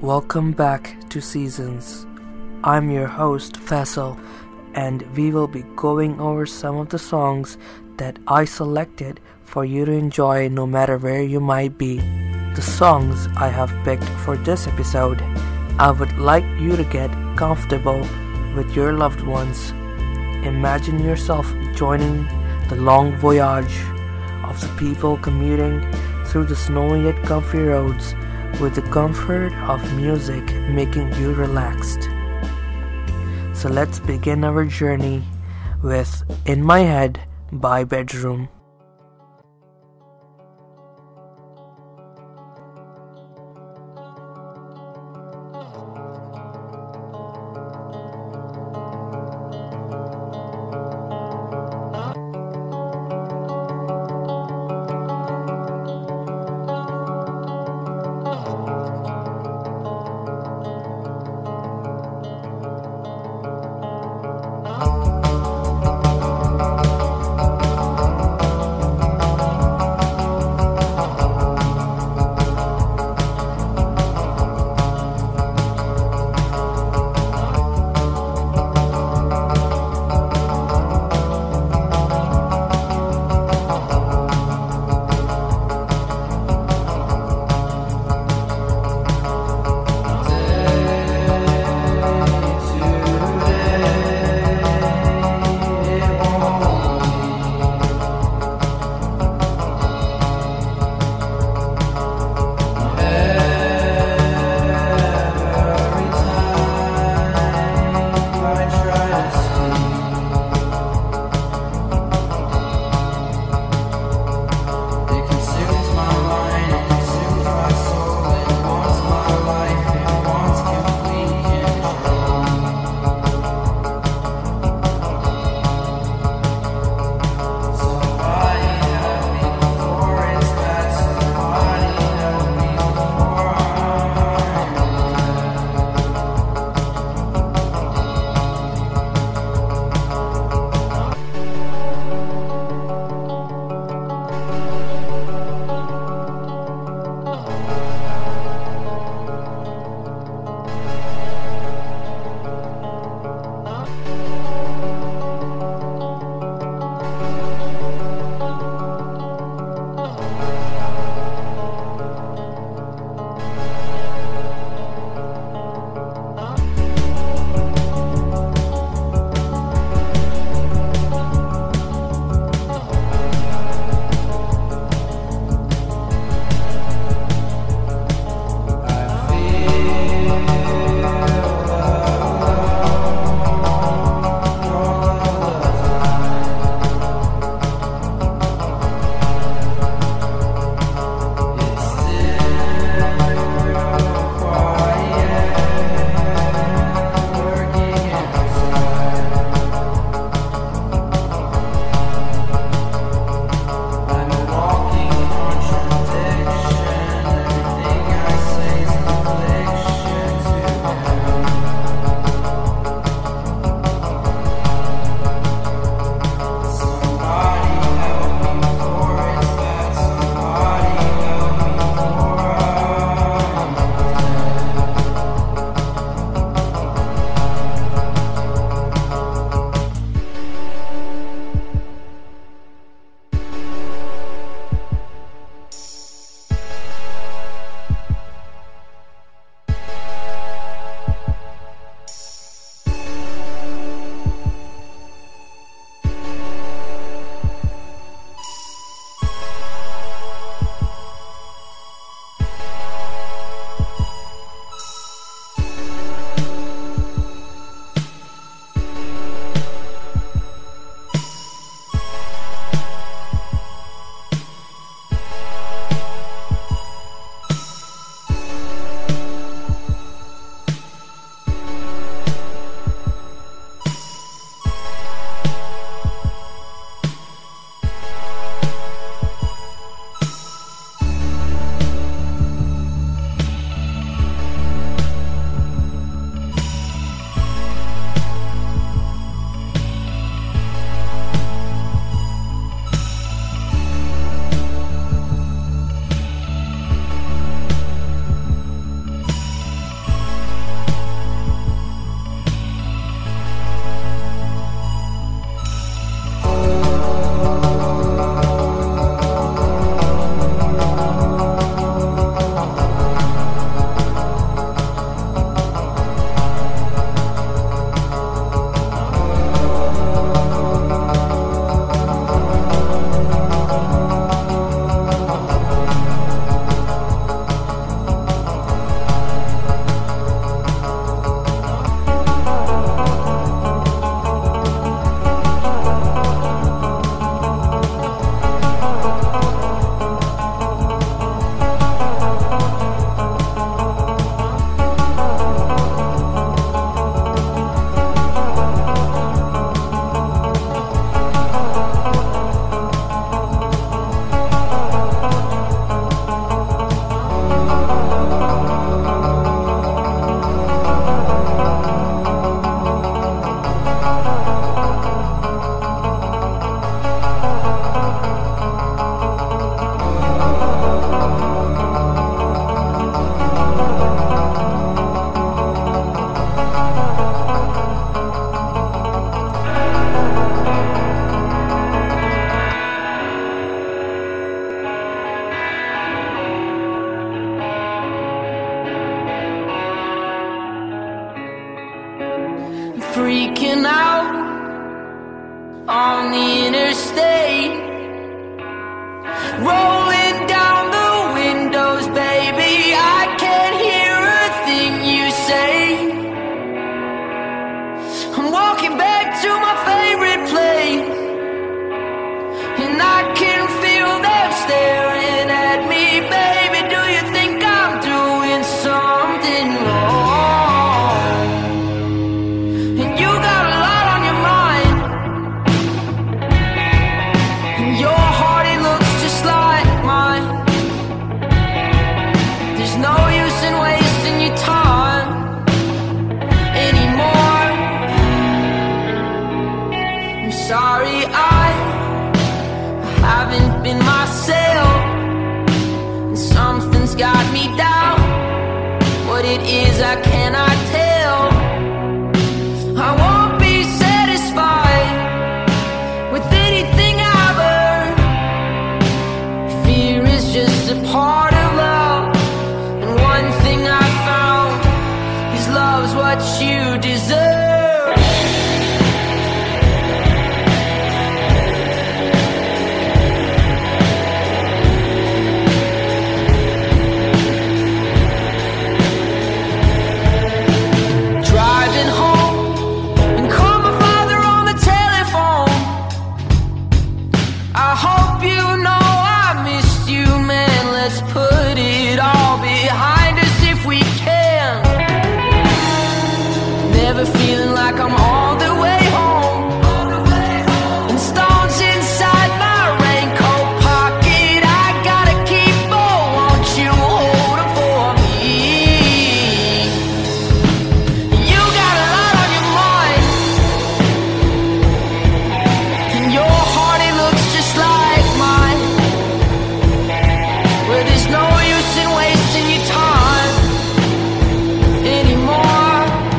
Welcome back to Seasons. I'm your host Faisal, and we will be going over some of the songs that I selected for you to enjoy no matter where you might be. The songs I have picked for this episode, I would like you to get comfortable with your loved ones. Imagine yourself joining the long voyage of the people commuting through the snowy yet comfy roads with the comfort of music making you relaxed. So let's begin our journey with In My Head by Bedroom. freaking out on the interstate, rolling down the windows, baby. I can't hear a thing you say. I'm walking back to my favorite place, and I can feel them staring at me. Baby, do you think I'm doing something wrong? And you got a lot on your mind, and your heart, it looks just like mine. There's no use in wasting your time anymore. I'm sorry I haven't been myself, and something's got me down. What it is, I cannot tell. I won't be satisfied with anything I've earned. Fear is just a part of love, and one thing I found is love's what you deserve. Driving home and call my father on the telephone. I hope you know I missed you, man. Let's put it all behind us if we can. Never feeling like I'm all the way home, and stones inside my raincoat pocket. I gotta keep on, won't you hold 'em for me? You got a lot on your mind, and your heart, it looks just like mine. Where there's no use in wasting your time anymore.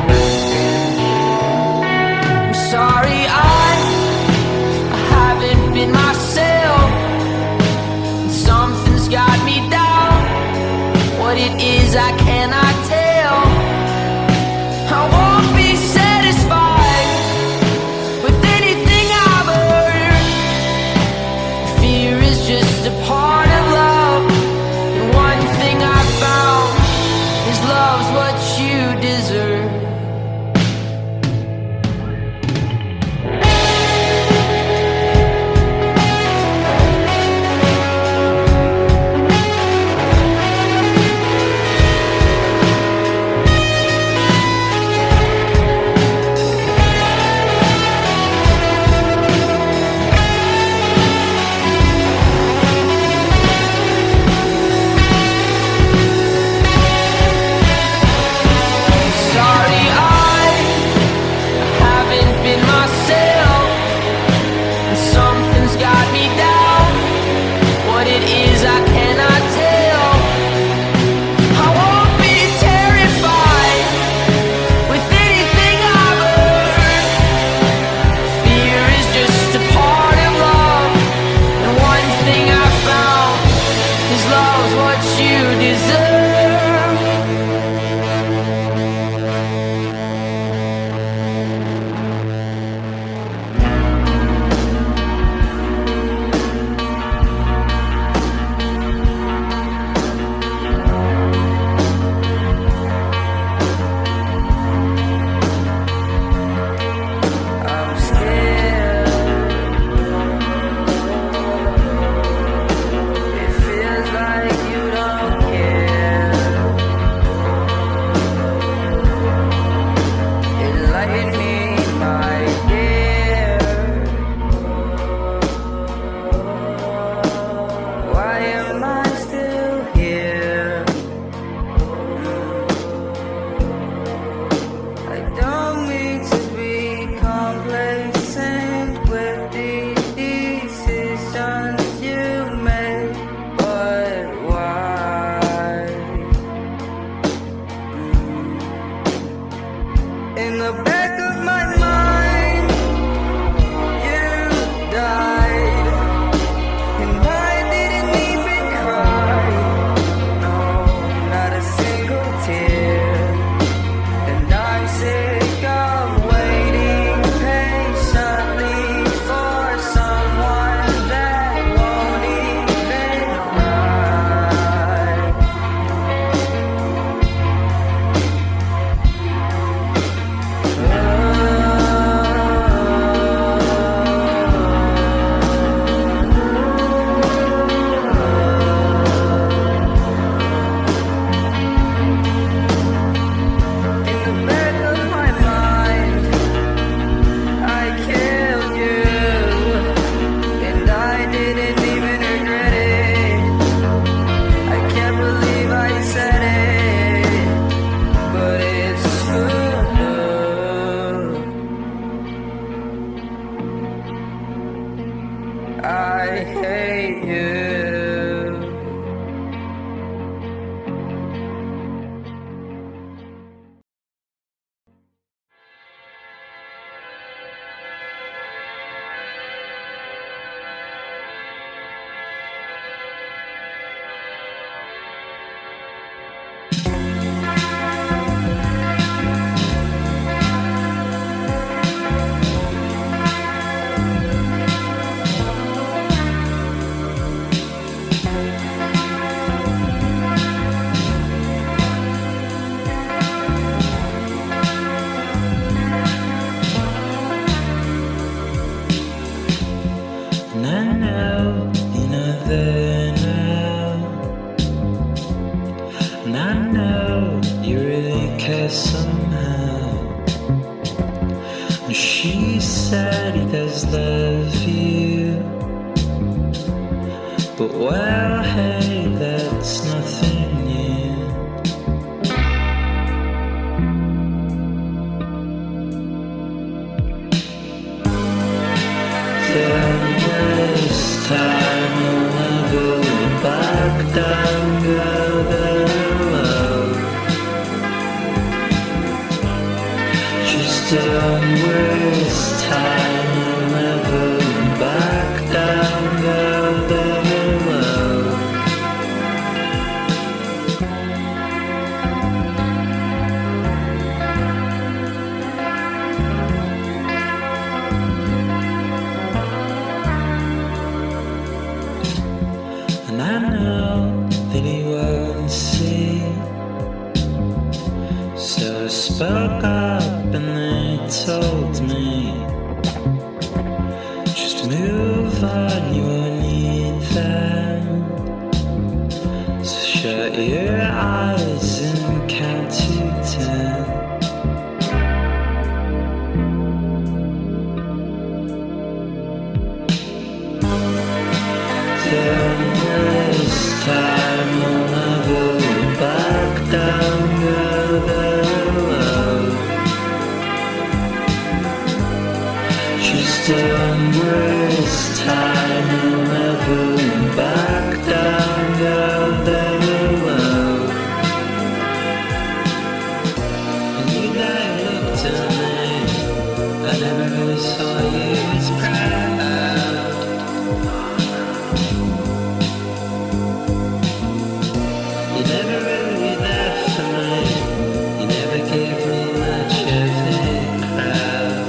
I'm sorry I haven't been myself, and something's got me down. What it is, I cannot tell. I won't be satisfied with anything I've earned. Fear is just a part of love, and one thing I found is love's what you deserve. And I know you really care somehow. And she said he does love you. But well, hey, that's nothing new. Don't waste time, you'll never look back down, go there alone. Just don't waste time, you'll never look back down, go there alone. And I know that he won't see. So I spoke up and they told me, just move on, you won't need them. So shut your eyes and count to 10. Don't waste time, you'll never look back down, go there alone. Just don't waste time, you'll never look back down, go there alone. And you guys looked at me, I never really saw you as proud. You never really there for me. You never gave me much of a crowd.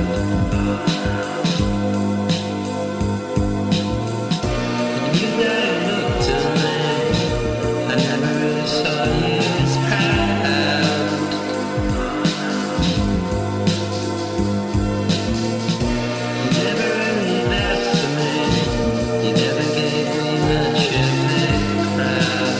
And you never looked at me. I never really saw you as proud. You never really there for me. You never gave me much of a crowd.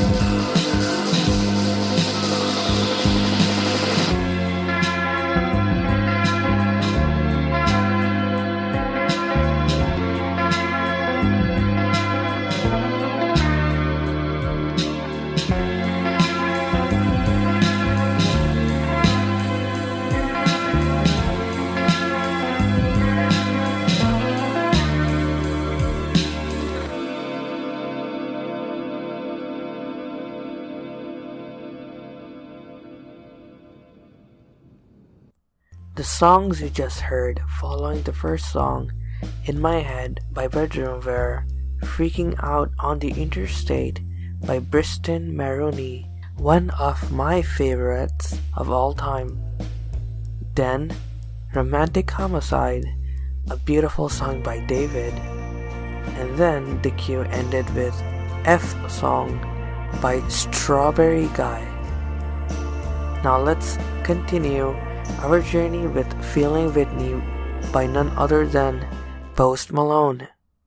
The songs you just heard following the first song, In My Head by Bedroom Wear, Freaking Out on the Interstate by Briston Maroney, one of my favorites of all time. Then, Romantic Homicide, a beautiful song by David. And then the queue ended with F Song by Strawberry Guy. Now let's continue our journey with Feeling Whitney by none other than Post Malone.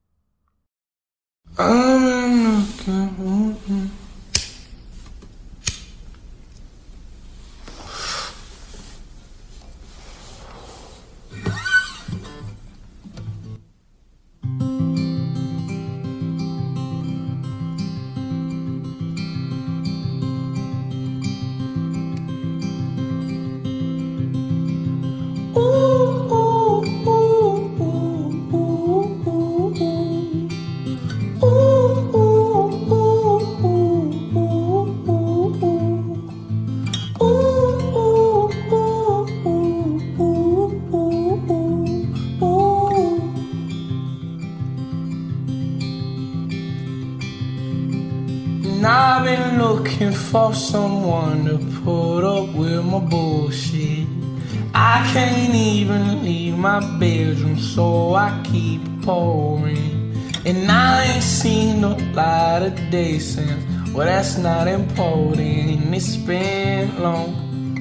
And I've been looking for someone to put up with my bullshit. I can't even leave my bedroom, so I keep pouring. And I ain't seen no light of day since, well, that's not important. It's been long.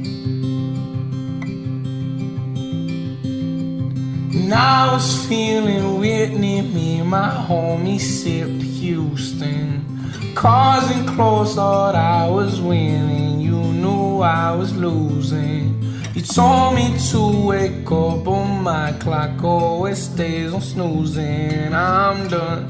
And I was feeling Whitney, me and my homie sipped Houston. Cars and clothes thought I was winning. You knew I was losing. You told me to wake up, but my clock always stays on snoozing. I'm done.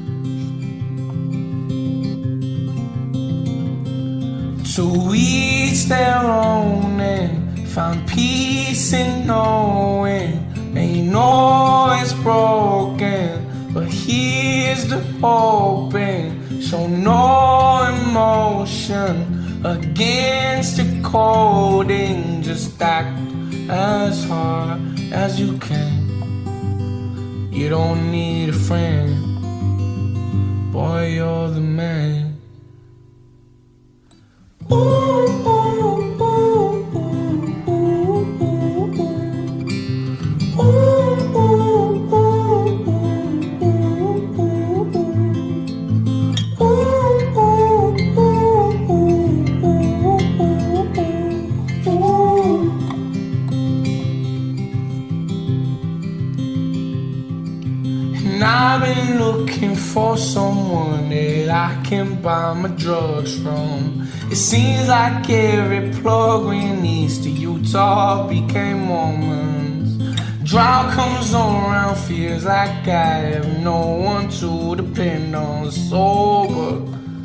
To each their own, and find peace in knowing. And you know it's broken, but here's the hoping. Show no emotion against your coding. Just act as hard as you can. You don't need a friend, boy, you're the man. Ooh, ooh, ooh, ooh, ooh, ooh. Ooh, ooh, ooh, ooh, ooh, ooh. Ooh, ooh, ooh, ooh, ooh. And I've been looking for someone that I can buy my drugs from. It seems like every plug ran east to Utah became Mormons. Drought comes on around, feels like I have no one to depend on. Sober,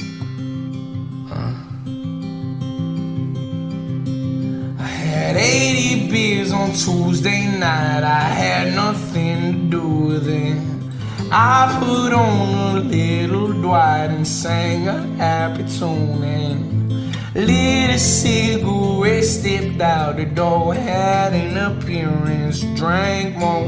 I had 80 beers on Tuesday night. I had nothing to do with it. I put on a little Dwight and sang a happy tune and lit a cigarette, stepped out the door, had an appearance, drank more.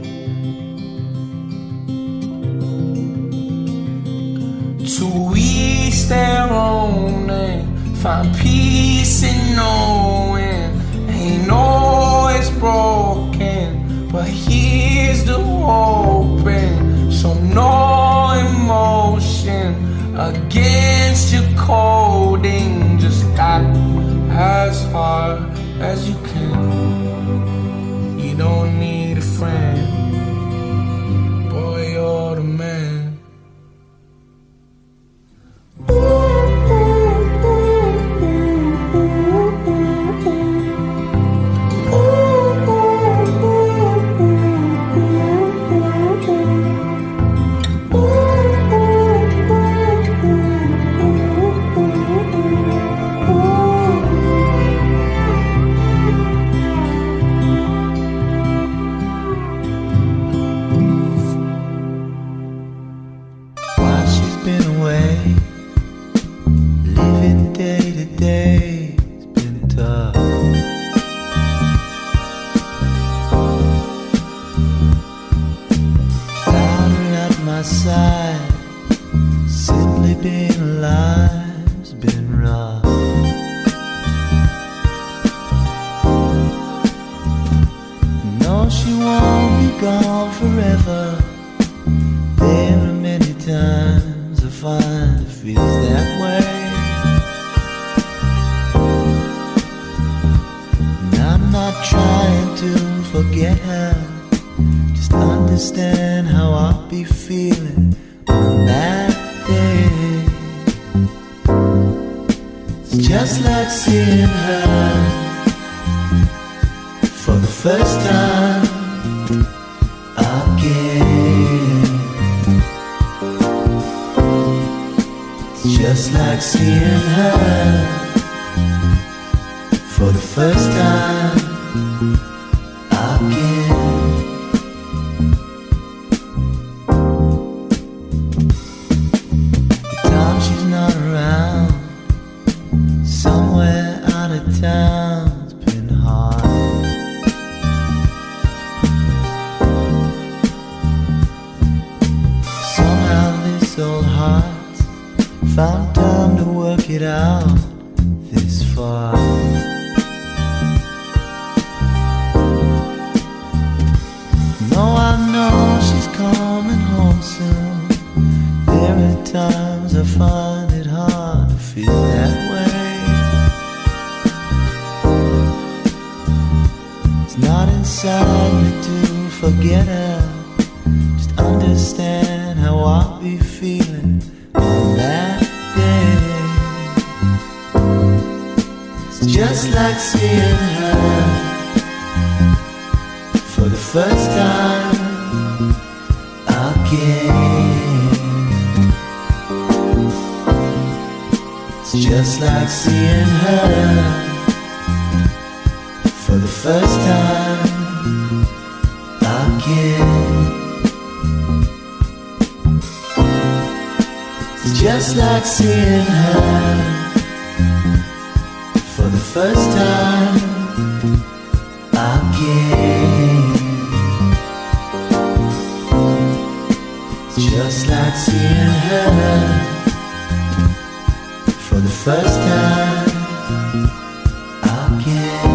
To each their own, and find peace in knowing. Ain't know it's broken, but here's the hoping. So no emotion against your coding. Just act as hard as you can. You don't need a friend, boy, you're the man. Just understand how I'll be feeling on that day. Just like seeing her for the first time again. It's just like seeing her for the first time again. It's just like seeing her for the first time again. It's just like seeing her for the first time again.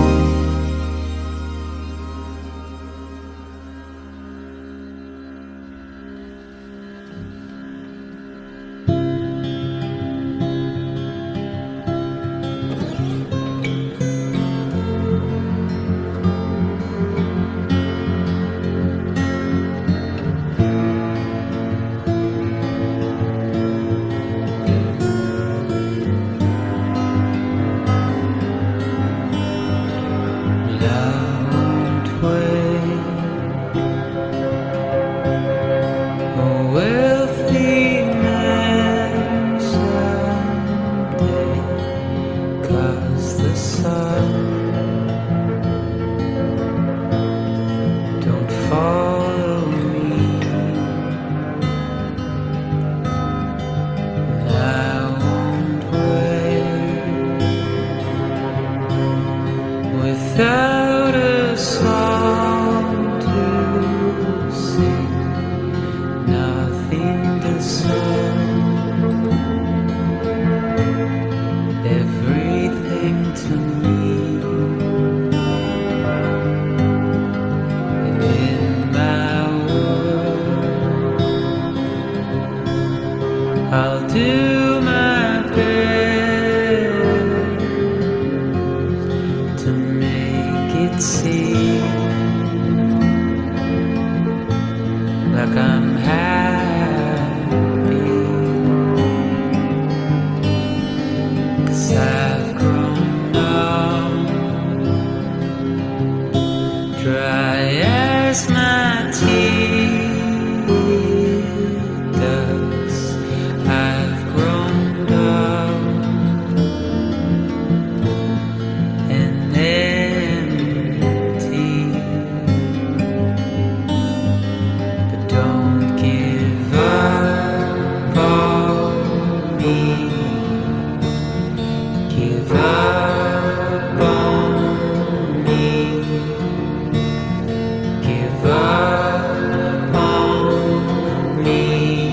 Without a song to sing, nothing to say, everything to me. And in my world, I'll do my best to make it seem like I'm happy, 'cause I've grown up, dry as my teeth does. I've grown up and empty, but don't give up on me. Give up on me. Give up on me.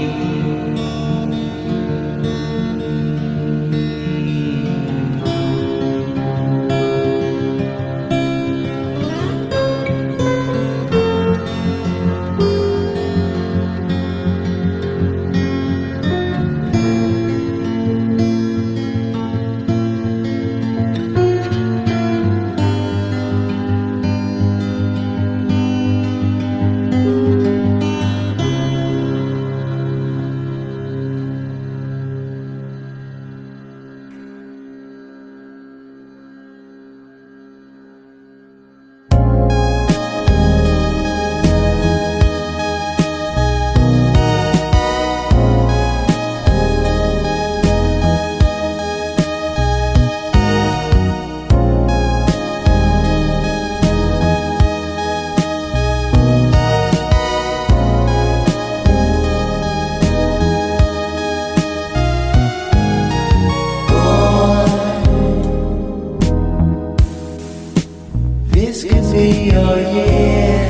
This could be your year.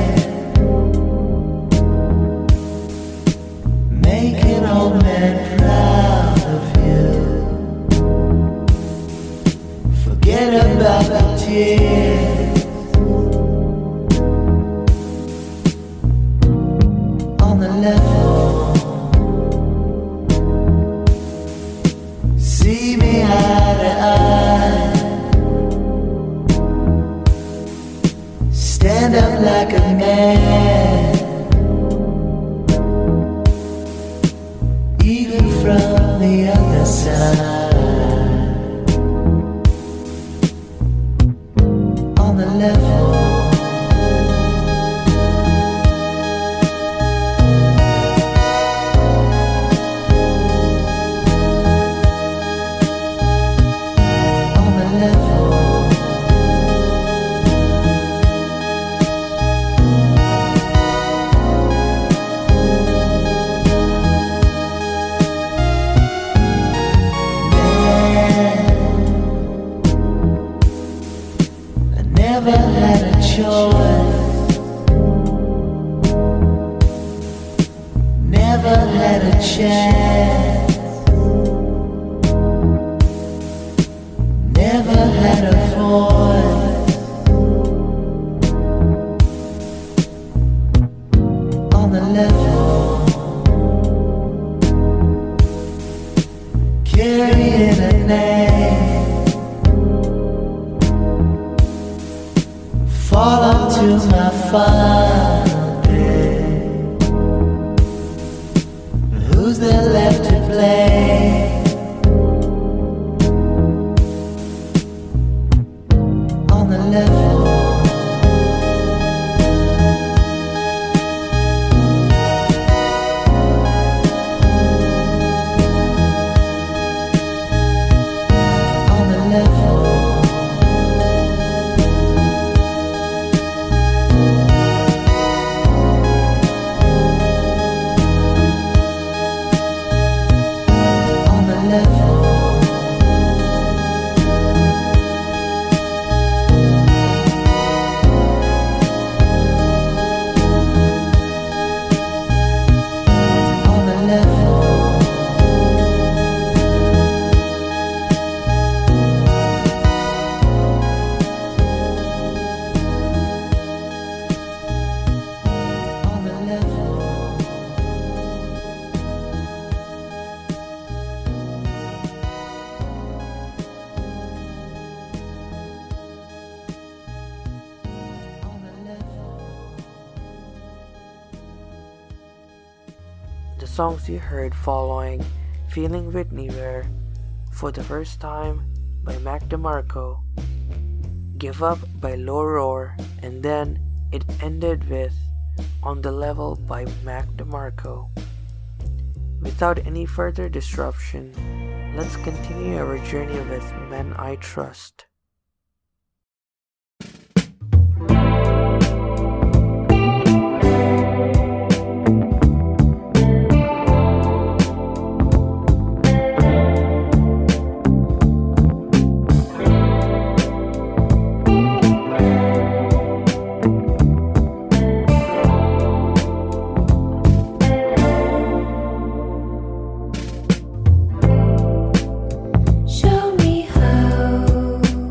Make an old man proud of you. Forget about the tears on the level. See me eye to eye. Stand up like a man, even from the other side. never had a choice, never had a chance, never had a voice on the level, carrying a name, fall onto my final day. Who's there left to play? On the level, on the level. The songs you heard following Feeling Whitney were For the First Time by Mac DeMarco, Give Up by Low Roar, and then it ended with On the Level by Mac DeMarco. Without any further disruption, let's continue our journey with Men I Trust. Show me how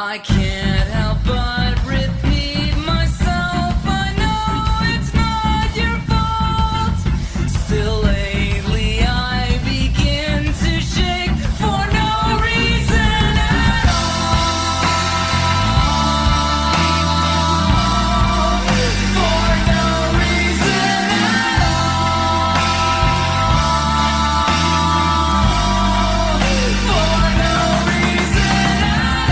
I can't help but repeat myself. I know it's not your fault. Still lately I begin to shake for no reason at all. For no reason at all. For no reason at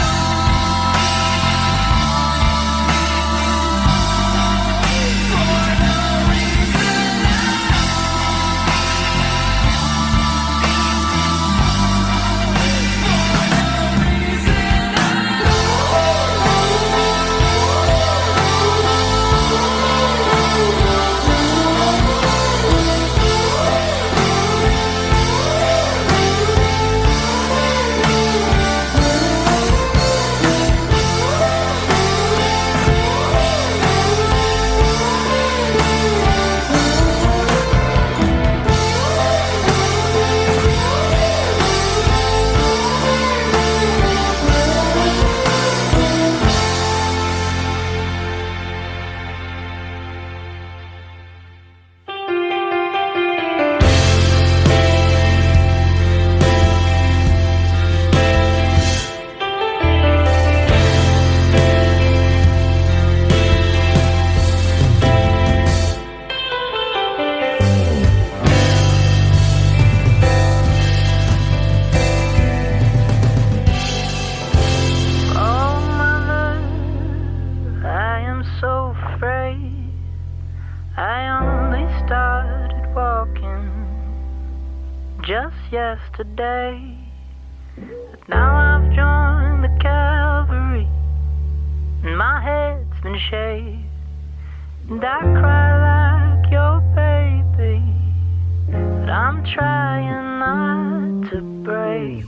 Yesterday, but now I've joined the cavalry, and my head's been shaved, and I cry like your baby, but I'm trying not to break.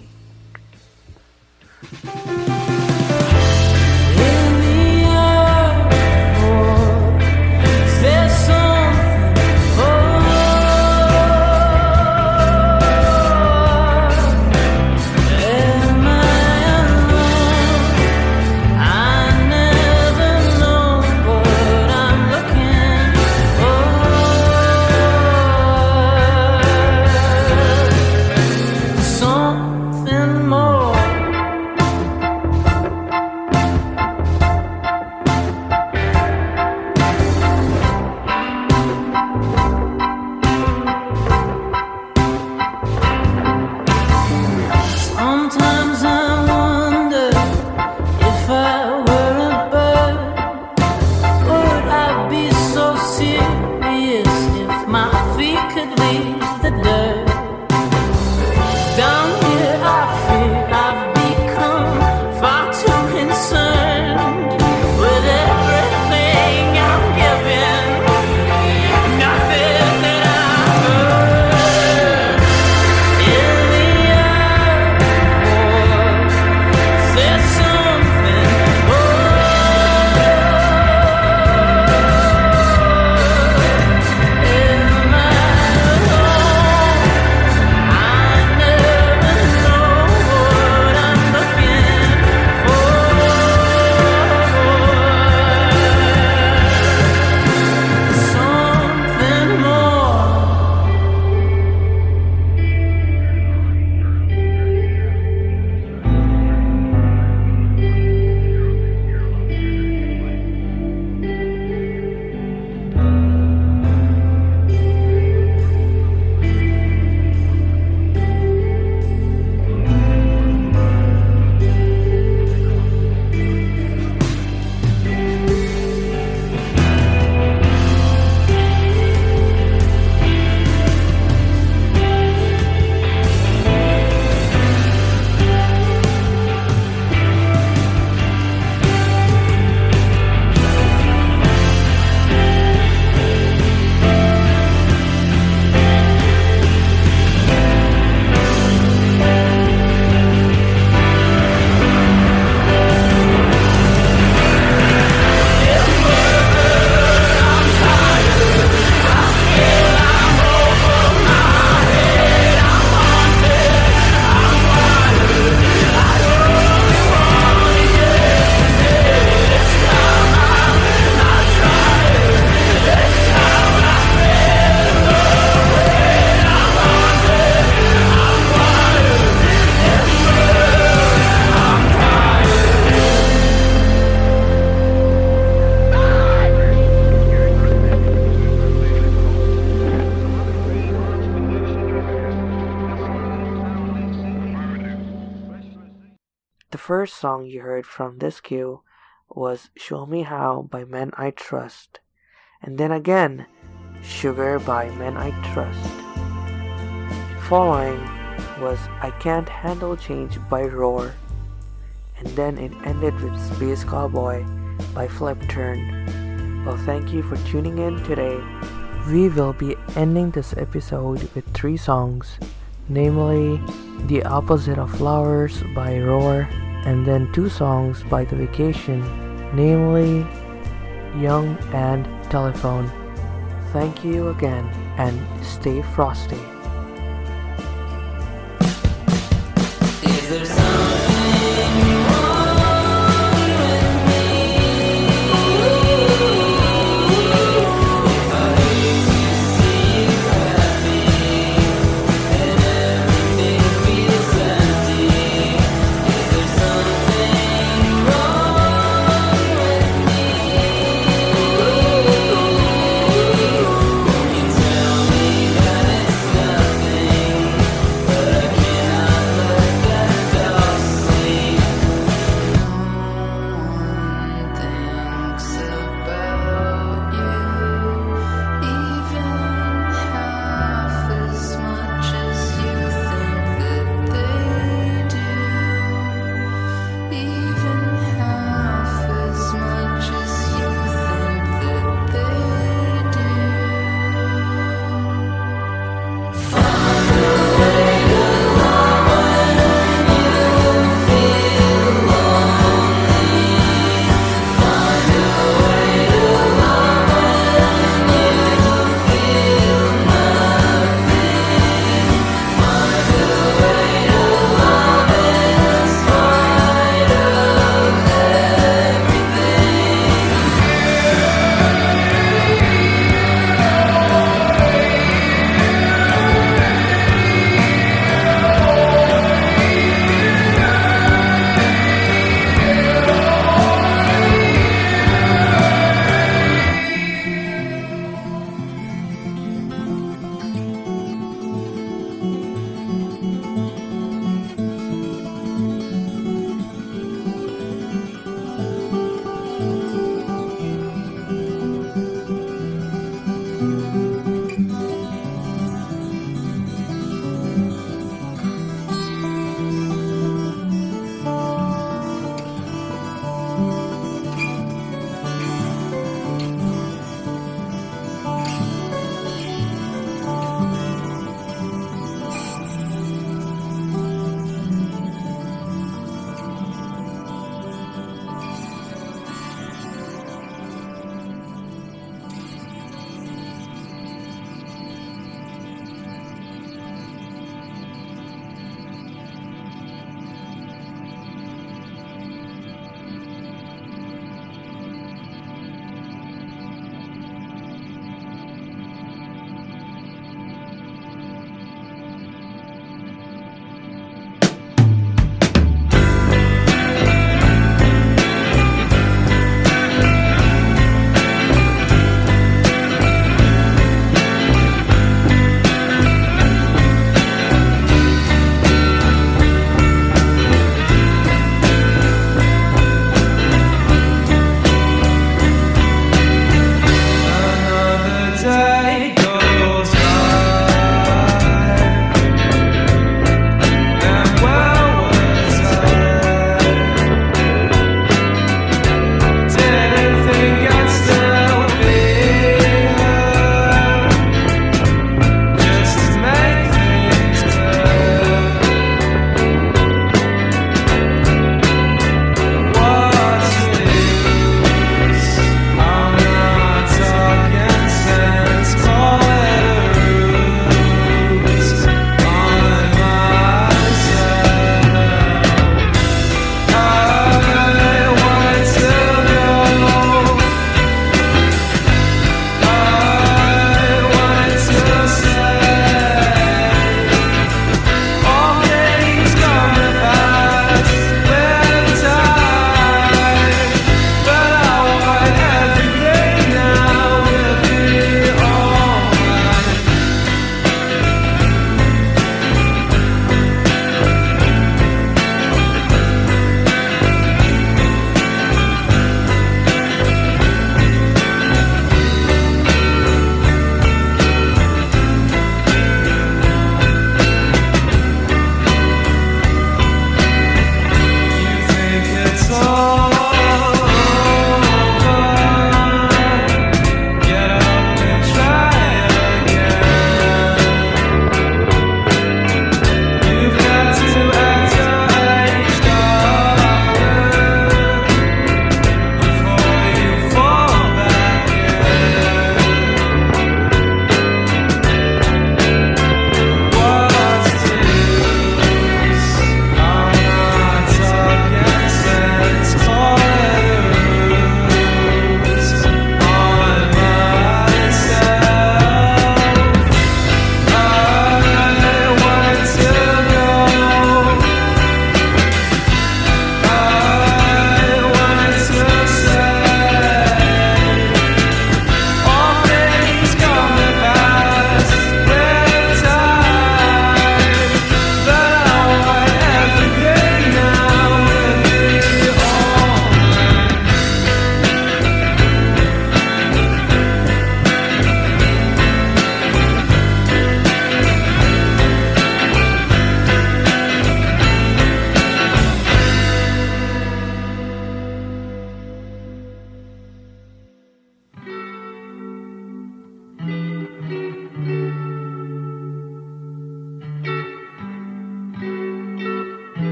first song you heard from this queue was Show Me How by Men I Trust. And then again, Sugar by Men I Trust. Following was I Can't Handle Change by Roar. And then it ended with Space Cowboy by Flip Turn. Well, thank you for tuning in today. We will be ending this episode with 3 songs, namely The Opposite of Flowers by Roar, and then 2 songs by The Vacation, namely Young and Telephone. Thank you again and stay frosty. Is there